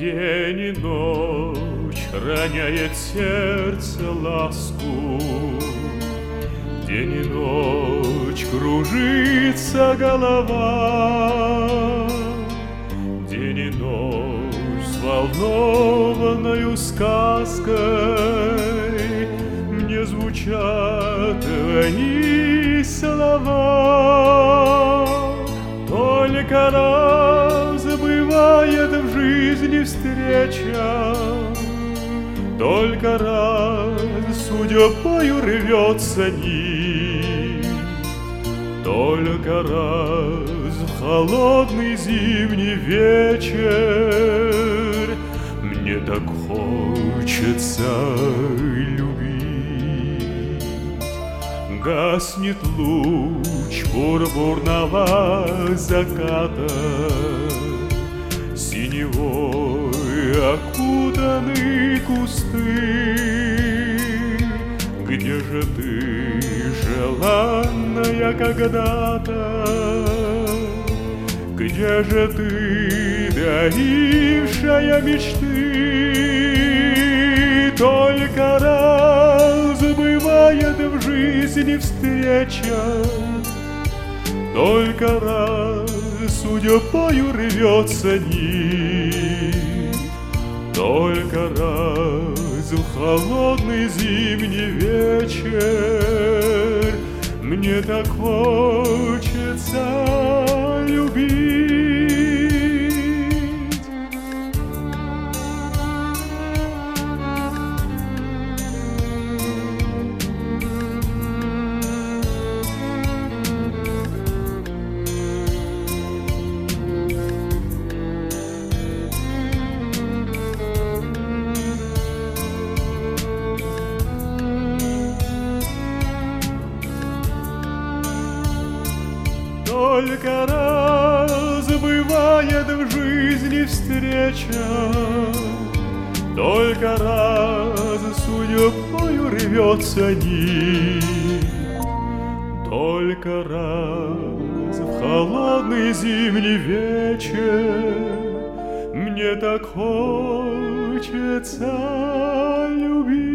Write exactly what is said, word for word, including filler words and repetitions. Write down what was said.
День и ночь роняет сердце ласку, день и ночь кружится голова, день и ночь с волнованною сказкой мне звучат твои слова. Только раз бывает в жизни встреча, только раз судьбою рвется нить, только раз в холодный зимний вечер мне так хочется любить. Гаснет луч пурпурного заката, синевой окутаны кусты. Где же ты, желанная когда-то? Где же ты, дарившая мечты? Только раз бывает в жизни встреча, только раз судьбою рвется нить, только раз в холодный зимний вечер мне так хочется любить. Только раз бывает в жизни встреча, только раз судьбою рвется нить, только раз в холодный зимний вечер мне так хочется любить.